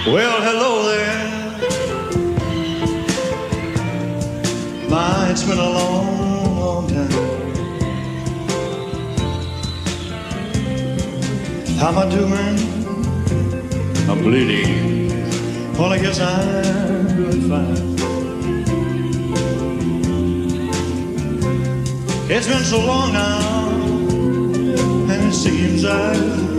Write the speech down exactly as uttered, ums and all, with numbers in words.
Well, hello there. My, it's been a long, long time. How am I doing? I'm bleeding. Well, I guess I'm doing fine. It's been so long now, and it seems I've